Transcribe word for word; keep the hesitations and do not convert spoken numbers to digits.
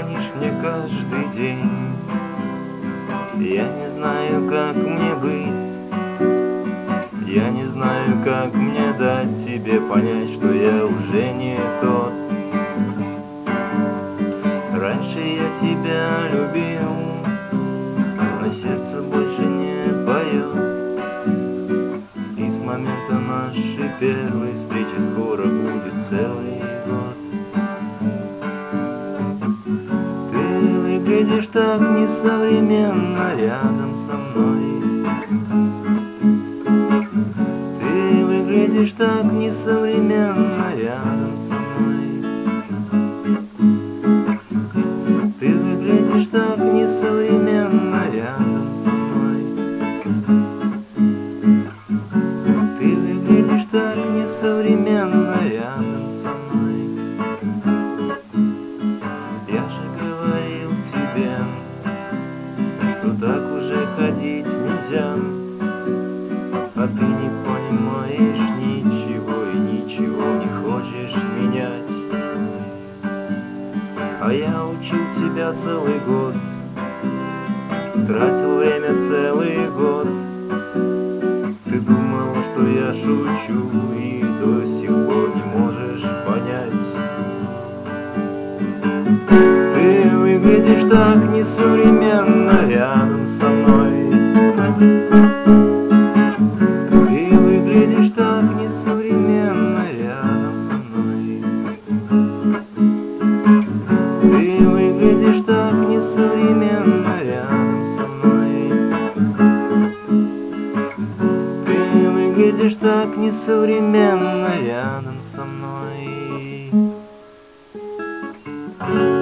звонишь мне каждый день. Я не знаю, как мне быть, я не знаю, как мне дать тебе понять, что я уже не тот. Раньше я тебя любил, но сердце больше не поет. И с момента нашей первой встречи скоро будет целый год. Выглядишь так несовременно рядом со мной. Ты выглядишь так несовременно рядом со мной. Ты выглядишь так несовременно рядом со мной. Ты выглядишь так несовременно рядом со мной. Я же говорил тебе, что так уже ходить нельзя, а ты не понимаешь ничего и ничего не хочешь менять. А я учил тебя целый год, тратил время целый год. Ты думала, что я шучу, и до сих пор не можешь понять. Ты выглядишь так несовременно рядом со мной. Ты выглядишь так несовременно рядом со мной. Ты выглядишь так несовременно рядом со мной. Ты выглядишь так несовременно рядом со мной.